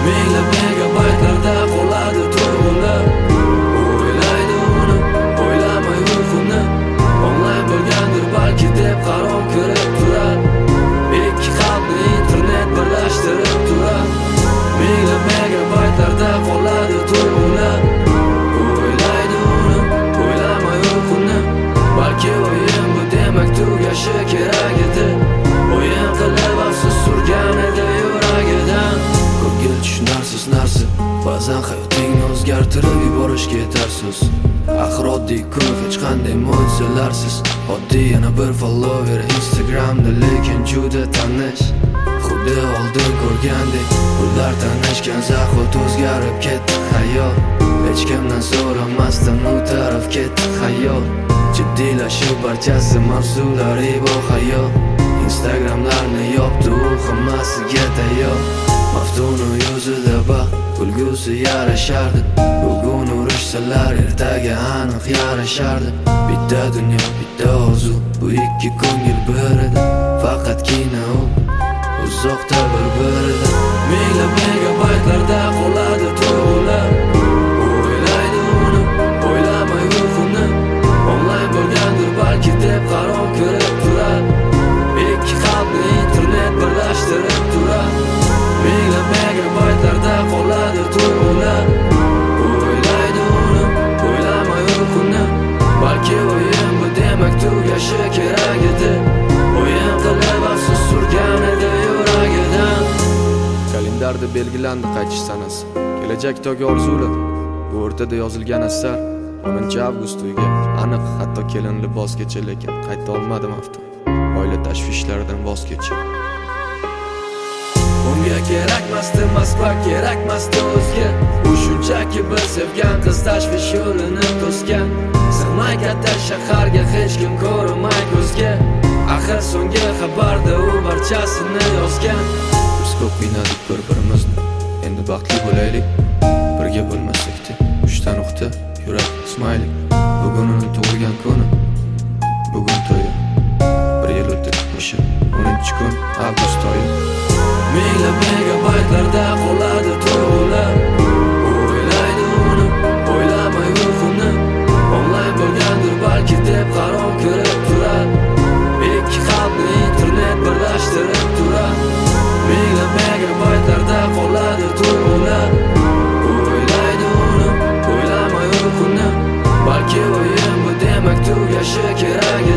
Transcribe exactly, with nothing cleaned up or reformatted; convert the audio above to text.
Minglab megabaytlarda qoladi tuyg'ular. O'ylaydi uni, o'ylamay uyquni. Onlayn bo'lgandir balki deb qaror ko'rib turar. Ikki qalbni internet birlashtirib turar. Minglab megabaytlarda qoladi tuyg'ular. O'ylaydi uni, o'ylamay uyquni. Balki o'yin bu demak tugashi kerak edi. O'yin qilib afsus surgan edi yuragidan. Ko'ngil tushunarsiz narsa, ba'zan hayotingni o'zgartirib yuborishga yetarsiz. Axir oddiy kun hech qanday mo'jizalarsiz. Oddiy yana bir follower Instagramda, lekin juda tanish. Xuddi oldin ko'rgandek, ular tanishgan zahot o'zgarib ketdi hayot. Hech kimdan so'ramasdan u taraf ketdi hayot. Jiddiylashib barchasi mavzulari bu hayot. Instagramlarni yopdi u hammasiga tayyor. Maftunu yuzida baxt, kulgusi yarashardi. Bugun urishsalar ertaga aniq yarashardi. Bitta dunyo, bitta orzu, bu ikki ko'ngil bir edi. Faqatgina u uzoqda bir-biridan. Minglab megabaytlarda qoladi tuyg'ular. O'ylaydi uni, o'ylamay uyquni. Onlayn bo'lgandir balki deb qaror ko'rib turar. Ikki qalbni internet birlashtirib turar. Minglab megabaytlarda qoladi tuyg'ular. O'ylaydi uni, o'ylamay uyquni. Balki o'yin bu demak tugashi kerak edi. O'yin qilib afsus surgan edi yuragidan. Kalendarda belgilandi qaytish sanasi. Kelajakdagi orzular. Bu o'rtada yozilgan asar o'ninchi avgust uyiga aniq, hatto kelin libosgacha, lekin qayta olmadim hafta. Oila tashvishlaridan voz kechib. Unga kerakmasdi Moskva, kerakmasdi o'zga. U shunchaki bir sevgan qiz tashvish yo'lini to'sgan. Sig'may katta shaharga hech kim ko'rmay ko'zga. Axir so'nggi xabarda u barchasini yozgan. Biz ko'p qiynadik bir-birimizni, endi baxtli bo'laylik. Birga bo'lmasakda uchta nuqta, yurak, ismaylik. Bugun uni tug'ilgan kuni, bugun to'yi. Bir yil o'tdi o'sha o'ninchi kun avgust oyi. Minglab megabaytlarda qoladi tuyg'ular. O'ylaydi uni, o'ylamay uyquni. Onlayn bo'lgandir balki deb qaror ko'rib turar. Ikki qalbni internet birlashtirib turar. Minglab megabaytlarda qoladi tuyg'ular. O'ylaydi uni, o'ylamay uyquni. Balki o'yin bu demak tugashi kerak.